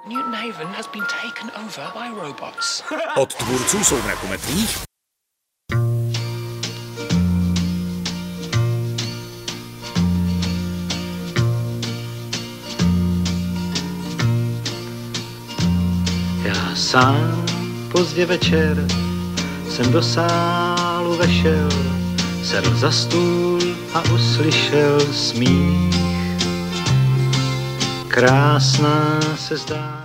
Newton Haven has been taken over by robots. Od tvůrců Soumraku mrtvých Já sám pozdě večer jsem do sálu vešel, sedl za stůl a uslyšel smích. Krásná se zdá